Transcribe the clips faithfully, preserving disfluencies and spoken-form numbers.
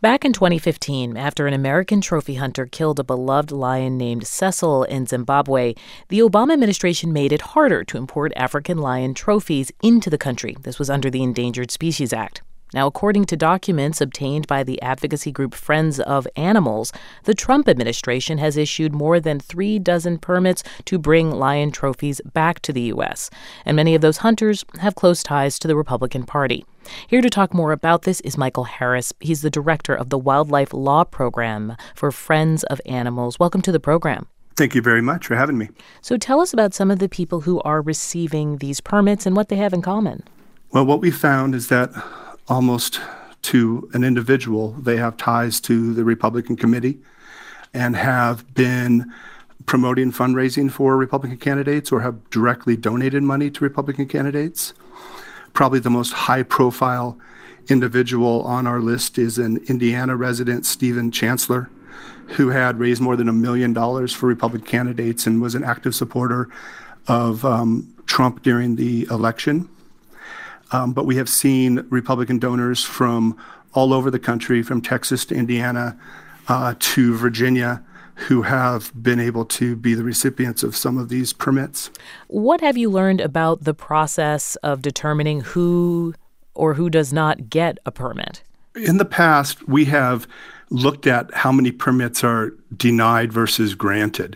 Back in twenty fifteen, after an American trophy hunter killed a beloved lion named Cecil in Zimbabwe, the Obama administration made it harder to import African lion trophies into the country. This was under the Endangered Species Act. Now, according to documents obtained by the advocacy group Friends of Animals, the Trump administration has issued more than three dozen permits to bring lion trophies back to the U S, and many of those hunters have close ties to the Republican Party. Here to talk more about this is Michael Harris. He's the director of the Wildlife Law Program for Friends of Animals. Welcome to the program. Thank you very much for having me. So tell us about some of the people who are receiving these permits and what they have in common. Well, what we found is that almost to an individual, they have ties to the Republican committee and have been promoting fundraising for Republican candidates or have directly donated money to Republican candidates. Probably the most high-profile individual on our list is an Indiana resident, Stephen Chancellor, who had raised more than a million dollars for Republican candidates and was an active supporter of um, Trump during the election. Um, but we have seen Republican donors from all over the country, from Texas to Indiana uh, to Virginia, who have been able to be the recipients of some of these permits. What have you learned about the process of determining who or who does not get a permit? In the past, we have looked at how many permits are denied versus granted.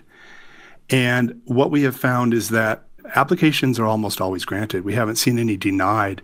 And what we have found is that applications are almost always granted. We haven't seen any denied.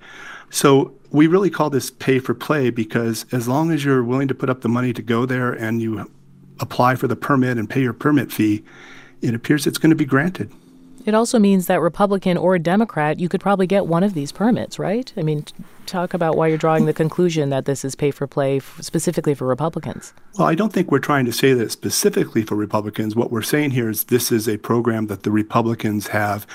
So we really call this pay for play because as long as you're willing to put up the money to go there and you apply for the permit and pay your permit fee, it appears it's going to be granted. It also means that Republican or Democrat, you could probably get one of these permits, right? I mean, talk about why you're drawing the conclusion that this is pay for play f- specifically for Republicans. Well, I don't think we're trying to say that specifically for Republicans. What we're saying here is this is a program that the Republicans have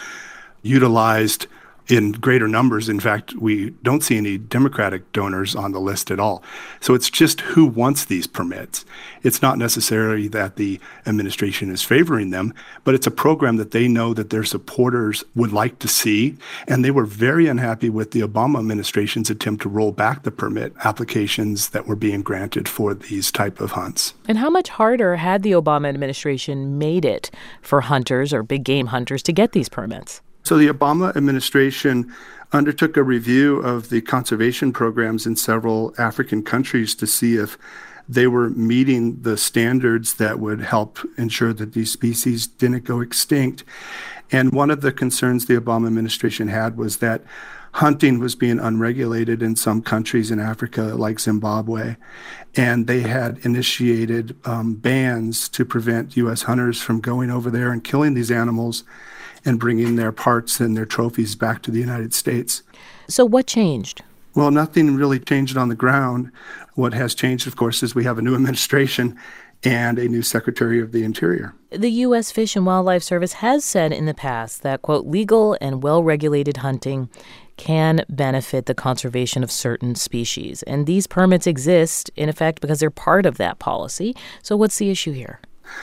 utilized in greater numbers. In fact, we don't see any Democratic donors on the list at all. So it's just who wants these permits. It's not necessarily that the administration is favoring them, but it's a program that they know that their supporters would like to see. And they were very unhappy with the Obama administration's attempt to roll back the permit applications that were being granted for these type of hunts. And how much harder had the Obama administration made it for hunters or big game hunters to get these permits? So the Obama administration undertook a review of the conservation programs in several African countries to see if they were meeting the standards that would help ensure that these species didn't go extinct. And one of the concerns the Obama administration had was that hunting was being unregulated in some countries in Africa, like Zimbabwe. And they had initiated um, bans to prevent U S hunters from going over there and killing these animals and bringing their parts and their trophies back to the United States. So what changed? Well, nothing really changed on the ground. What has changed, of course, is we have a new administration and a new Secretary of the Interior. The U S Fish and Wildlife Service has said in the past that, quote, legal and well-regulated hunting can benefit the conservation of certain species. And these permits exist, in effect, because they're part of that policy. So what's the issue here?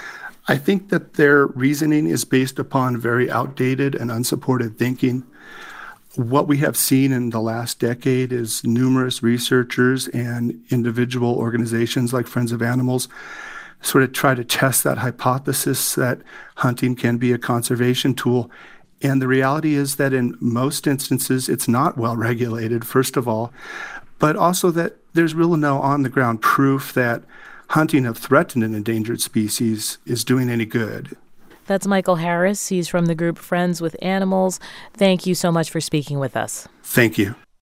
I think that their reasoning is based upon very outdated and unsupported thinking. What we have seen in the last decade is numerous researchers and individual organizations like Friends of Animals sort of try to test that hypothesis that hunting can be a conservation tool. And the reality is that in most instances, it's not well regulated, first of all, but also that there's really no on-the-ground proof that hunting of threatened and endangered species is doing any good. That's Michael Harris. He's from the group Friends with Animals. Thank you so much for speaking with us. Thank you.